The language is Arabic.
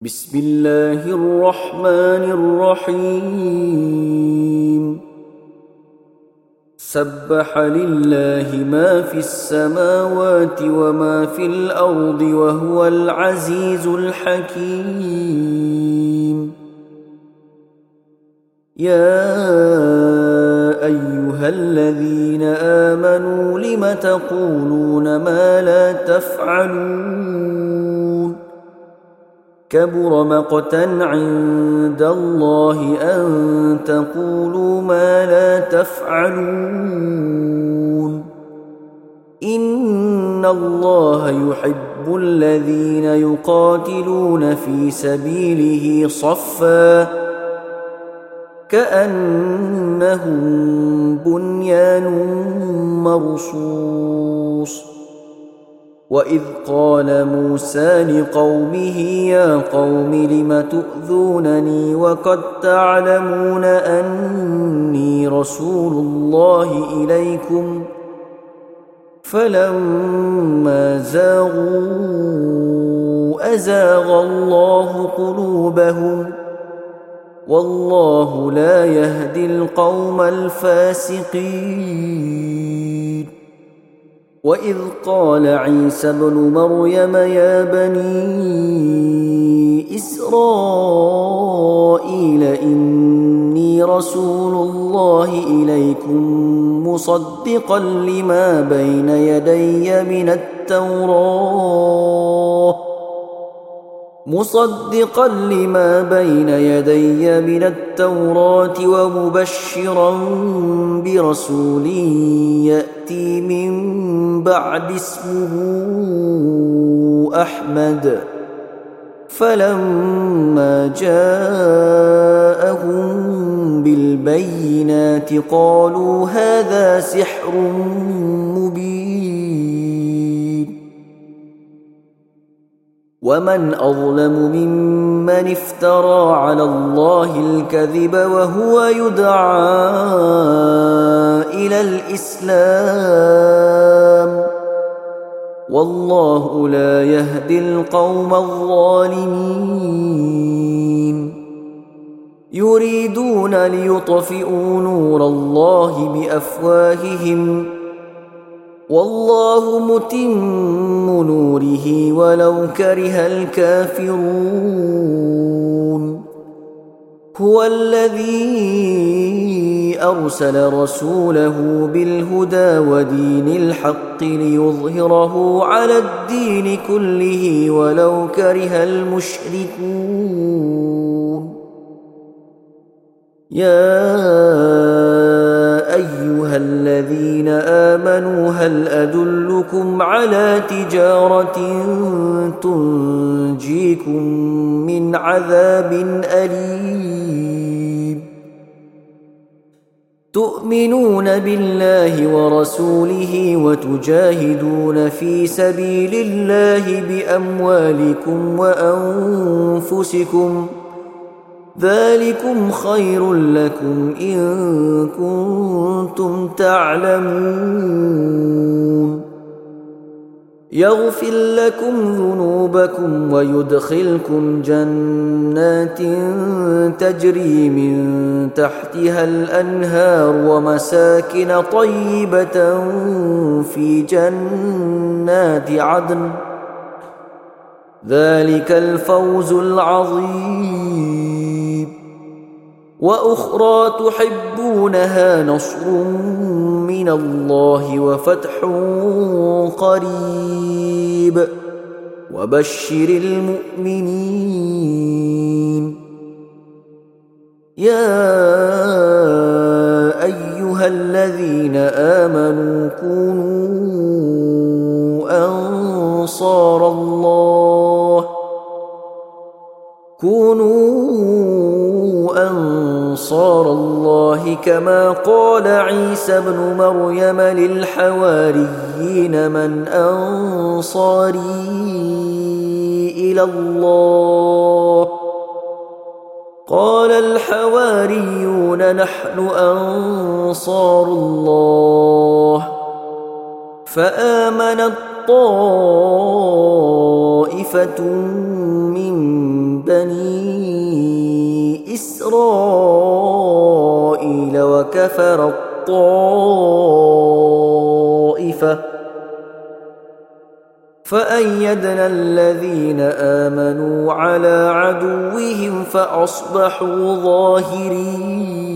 بسم الله الرحمن الرحيم. سبح لله ما في السماوات وما في الأرض وهو العزيز الحكيم. يا أيها الذين آمنوا لم تقولون ما لا تفعلون؟ كبر مقتا عند الله أن تقولوا ما لا تفعلون. إن الله يحب الذين يقاتلون في سبيله صفا كأنهم بنيان مرصوص. وإذ قال موسى لقومه يا قوم لم تؤذونني وقد تعلمون أني رسول الله إليكم فلما زاغوا أزاغ الله قلوبهم والله لا يهدي القوم الفاسقين. وإذ قال عيسى ابن مريم يا بني إسرائيل إني رسول الله إليكم مصدقا لما بين يدي من التوراة ومبشرا برسول يأتي من بعد اسمه أحمد. فلما جاءهم بالبينات قالوا هذا سحر مبين. ومن أظلم ممن افترى على الله الكذب وهو يدعى إلى الإسلام والله لا يهدي القوم الظالمين. يريدون ليطفئوا نور الله بأفواههم والله متم نوره ولو كره الكافرون. هو الذي أرسل رسوله بالهدى ودين الحق ليظهره على الدين كله ولو كره المشركون. يا أيها الذين آمنوا هل أدلكم على تجارة تنجيكم من عذاب أليم؟ تؤمنون بالله ورسوله وتجاهدون في سبيل الله بأموالكم وأنفسكم ذلكم خير لكم إن كنتم تعلمون. يغفر لكم ذنوبكم ويدخلكم جنات تجري من تحتها الأنهار ومساكن طيبة في جنات عدن ذلك الفوز العظيم. وأخرى تحبونها نصر من الله وفتح قريب وبشر المؤمنين. يا أيها الذين آمنوا كونوا أنصار الله كما قال عيسى ابن مريم للحواريين من أنصاري إلى الله؟ قال الحواريون نحن أنصار الله. فآمنت طائفة من بني وكفرت طائفة فأيدنا الذين آمنوا على عدوهم فأصبحوا ظاهرين.